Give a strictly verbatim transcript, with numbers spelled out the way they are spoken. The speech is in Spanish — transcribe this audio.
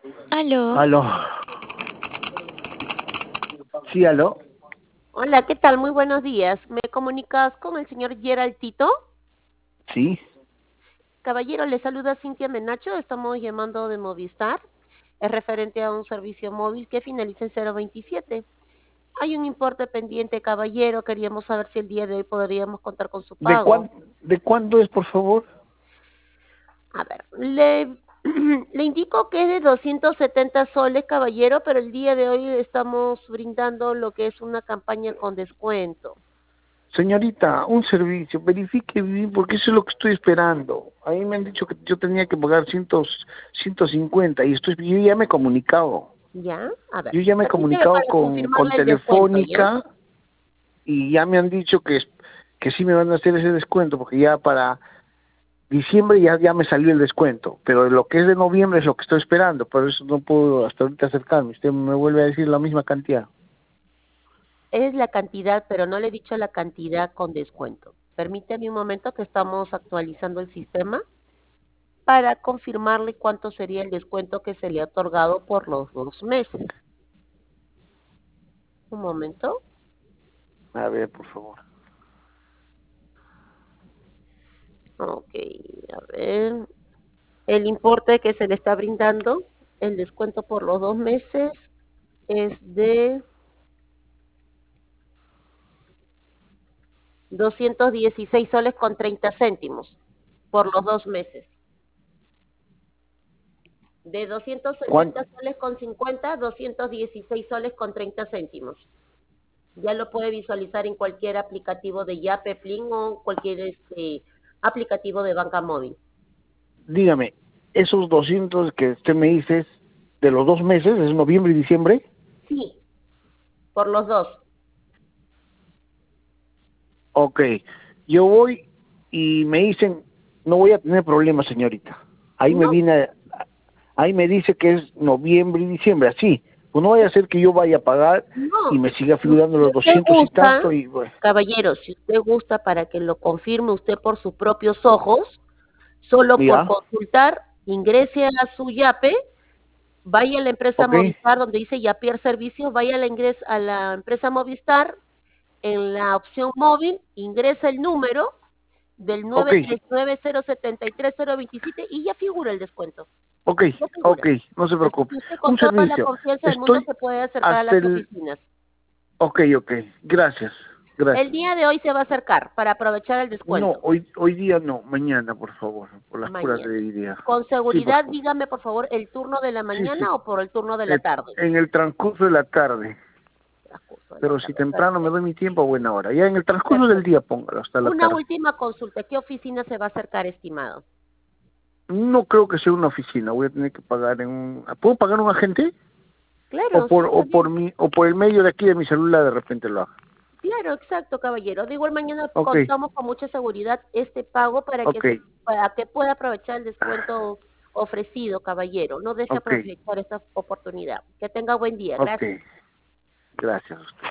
Aló, Aló. Sí, aló. Hola, ¿qué tal? Muy buenos días. ¿Me comunicas con el señor Gerald Tito? Sí. Caballero, le saluda Cintia Menacho. Estamos llamando de Movistar. Es referente a un servicio móvil que finaliza en cero veintisiete. Hay un importe pendiente, caballero. Queríamos saber si el día de hoy podríamos contar con su ¿De pago. cuán, de cuándo es, por favor? A ver, le, le indico que es de doscientos setenta soles, caballero, pero el día de hoy estamos brindando lo que es una campaña con descuento. Señorita, un servicio, verifique bien, porque eso es lo que estoy esperando. A mí me han dicho que yo tenía que pagar cien, ciento cincuenta y estoy, yo ya me he comunicado. ¿Ya? A ver, Yo ya me he permíteme comunicado para con, con confirmarle el descuento, ¿ya? Telefónica y ya me han dicho que, es- que sí me van a hacer ese descuento, porque ya para diciembre ya, ya me salió el descuento, pero lo que es de noviembre es lo que estoy esperando, por eso no puedo hasta ahorita acercarme. Usted me vuelve a decir la misma cantidad. Es la cantidad, pero no le he dicho la cantidad con descuento. Permítame un momento que estamos actualizando el sistema para confirmarle cuánto sería el descuento que se le ha otorgado por los dos meses. Un momento. A ver, por favor. Ok, a ver. El importe que se le está brindando, el descuento por los dos meses es de doscientos dieciséis soles con treinta céntimos por los dos meses. De doscientos ¿Cuán- setenta soles con cincuenta, doscientos dieciséis soles con treinta céntimos. Ya lo puede visualizar en cualquier aplicativo de Yape, Plin o cualquier este, aplicativo de banca móvil. Dígame, esos doscientos que usted me dice es de los dos meses, es noviembre y diciembre. Sí, por los dos. Ok, yo voy y me dicen, no voy a tener problemas, señorita. Ahí me No, viene, ahí me dice que es noviembre y diciembre, así. Pues no vaya a ser que yo vaya a pagar y no. me siga Si figurando los usted doscientos y gusta, tanto y bueno. caballero, si usted gusta para que lo confirme usted por sus propios ojos, solo por Ya, consultar, ingrese a su Yape, vaya a la empresa ok, Movistar donde dice Yapier Servicios, vaya a la, ingres, a la empresa Movistar, en la opción móvil, ingresa el número del ok, nueve tres nueve cero siete tres cero dos siete y ya figura el descuento. ok, Ya figura. ok, no se Así preocupe. que usted con Un toda la servicio, confianza del mundo estoy se puede acercar a hasta las el, oficinas. ok, ok, gracias, El gracias. día de hoy se va a acercar para aprovechar el No, descuento. hoy hoy día no, mañana, por favor, por las puras Mañana. de hoy día. Con Sí, por seguridad, favor. dígame por favor el turno de la Sí, sí. mañana o por el turno de la Eh, tarde. En el transcurso de la tarde. Transcurso de la Pero si tarde, temprano me doy perfecto. mi tiempo, a buena hora. Ya en el transcurso del Perfecto. día, póngalo, hasta la Una tarde. última consulta. ¿Qué oficina se va a acercar, estimado? No creo que sea una oficina. Voy a tener que pagar en un... ¿Puedo pagar un agente? O Claro, sí, por está o por bien. mi o por el medio de aquí de mi celular de repente lo hago. Claro, exacto, caballero. De igual mañana Ok, contamos con mucha seguridad este pago para que ok, se, para que pueda aprovechar el descuento ofrecido, caballero. No deje ok, aprovechar esta oportunidad. Que tenga buen día. ok. Gracias. Gracias a usted.